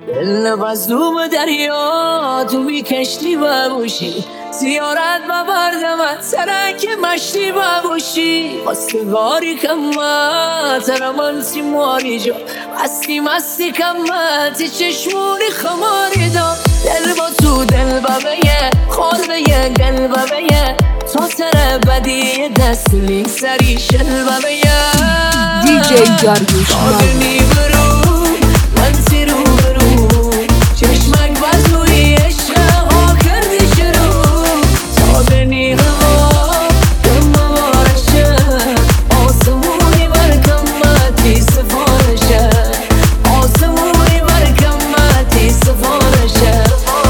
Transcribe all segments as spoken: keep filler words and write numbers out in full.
دل مظلوم دریا تو بی کشتی باشی، زیارت ببردمت سرک مشتی باشی. خواستگاری کمت ترمان سیماری جا مستی مستی کمت چشمونی خماری دا. دل با تو دل ببیه خورده یه گل ببیه تا سر بدی دست لیک سری شل ببیه. دی جی داریوش مالی من سی رو برو چشمک بزوی عشق ها کردی شروع تا دنی هوا دم بارشه آسمونی برکمتی سفارشه آسمونی برکمتی سفارشه.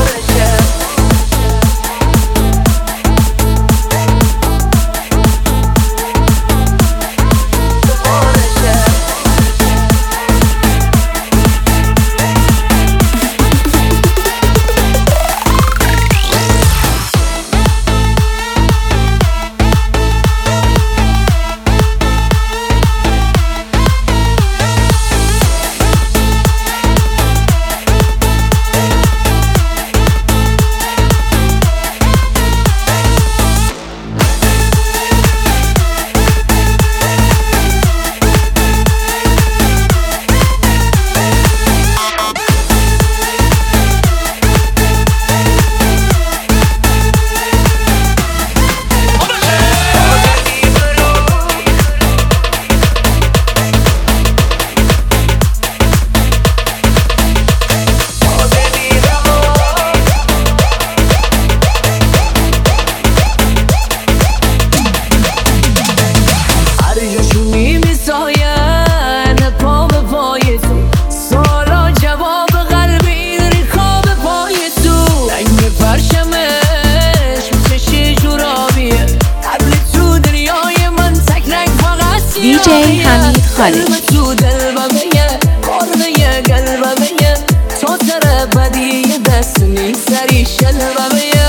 دی جی حمید خالقی تو دل ببیه خورده یه گل ببیه تا سر بدی دست نیک سری شل ببیه.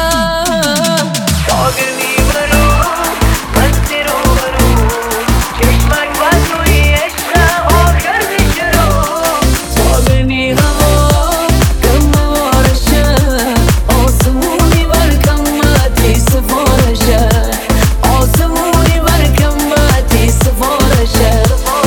داغنی برو من سی رو برو چشمک بزوی عشق ها کردی شروع تا دنی هوا دم بارشه آسمونی برکمتی سفارشه آسمونی برکمتی سفارشه.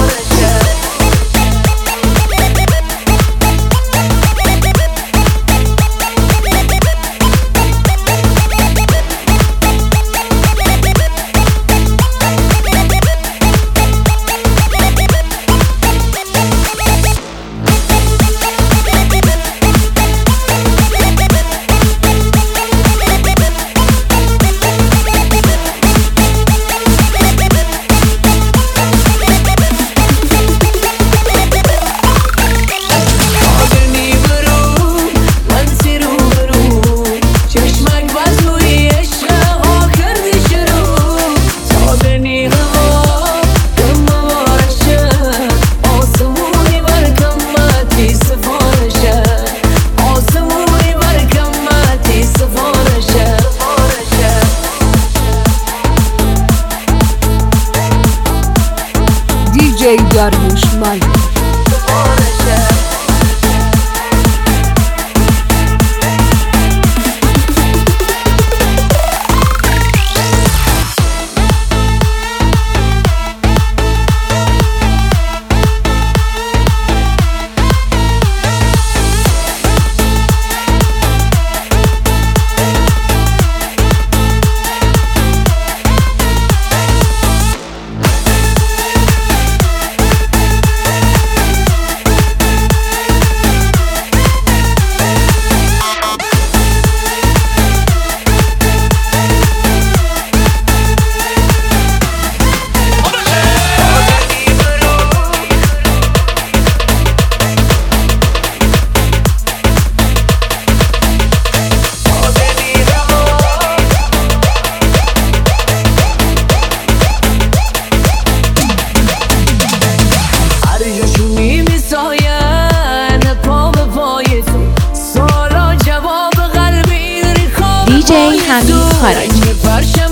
دی جی داریوش مالی دی جی حمید خالقی.